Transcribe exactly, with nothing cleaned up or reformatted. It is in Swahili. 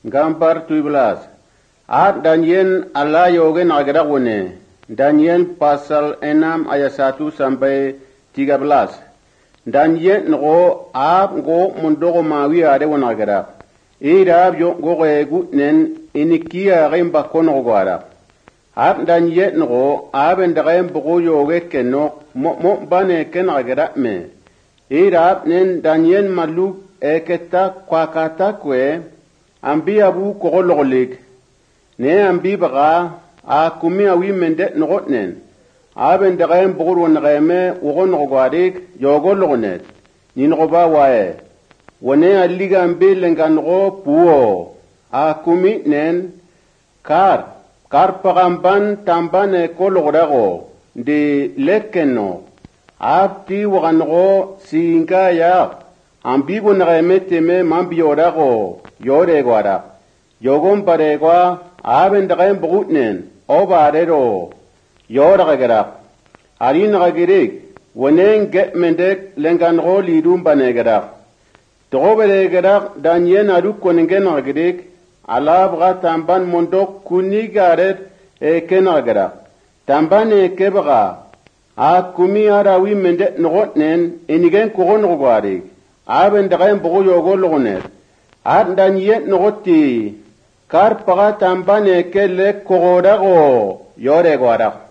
Gampar tuiblas. At Daniel Allah yogen agada wone. Daniel pasal enam ayat satu sampai tiga belas. Daniel ngo ab ngo mundogo mawi ade wona agada. Ida yo go egu nen inikia gemba kono gwara. Ab Daniel ngo aben dagem bugo yoge kenno mo mo bane ken agada me. Ida nen Daniel maluk eketa kwakata kwe ambi abu kogololik. Ne ambi baga a kumi awi mende nogotnen. Aben dagem bugo wona geme wogon gwadik yogo logonet. Ni noba wae. Wone aliga ambi lengango puo. A kumi nen kar kar pagamban tambane kologodago de lekeno. Abti wagango singa ya ambi wona geme teme mambi yodago yore gwara. Yogon paregwa aben dagem bugutnen obarero yora gara arin gagirik wonen get mendek lengango lidum banegara togobere gara Daniel adu koningen gagirik alabga tamban mondok kunigaret e kenagara tambane kebga a kumi arawi mende nogotnen enigen kogon nogwari aben dagem bugu yogo logonet ad Daniel nogoti kar paga tambane kelle kogodago yore gwara